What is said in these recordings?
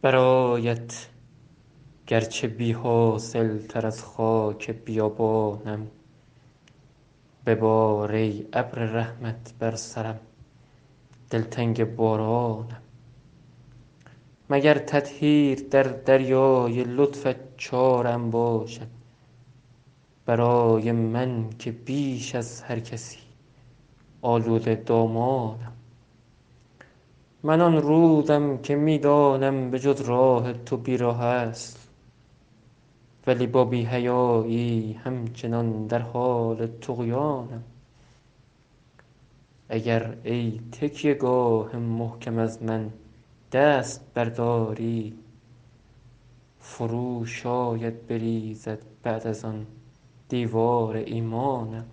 برایت گرچه بی حاصل تر از خاک بیابانم، ببار ای ابر رحمت بر سرم، دلتنگ بارانم. مگر تطهیر در دریای لطفت چارم باشد، برای من که بیش از هر کسی آلوده دامانم. من آن رودم که می دانم به جز راه تو بیراه است، ولی با بی حیایی همچنان در حال طغیانم. اگر ای تکیه گاه محکم از من دست برداری، فرو شاید بریزد بعد از آن دیوار ایمانم.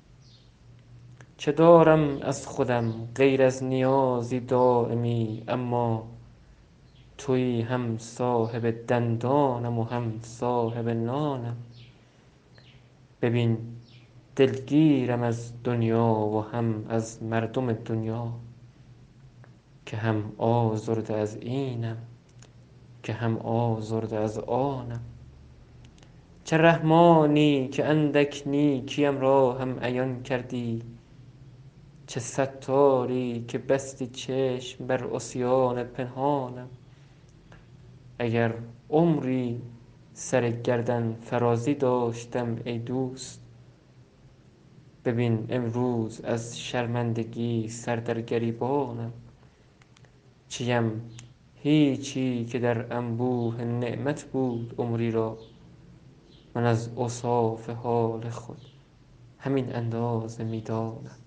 چه دارم از خودم غیر از نیازی دایمی، اما تویی هم صاحب دندانم و هم صاحب نانم. ببین دلگیرم از دنیا و هم از مردم دنیا، که هم آزرده از اینم که هم آزرده از آنم. چه رحمانی که اندک نیکیم را هم عیان کردی، چه ستاری که بستی چشم بر عصیان پنهانم. اگر عمری سر گردن فرازی داشتم ای دوست، ببین امروز از شرمندگی سر در گریبانم. چیم هیچی که در انبوه نعمت بود عمری را، من از اوصاف حال خود همین اندازه می دانم.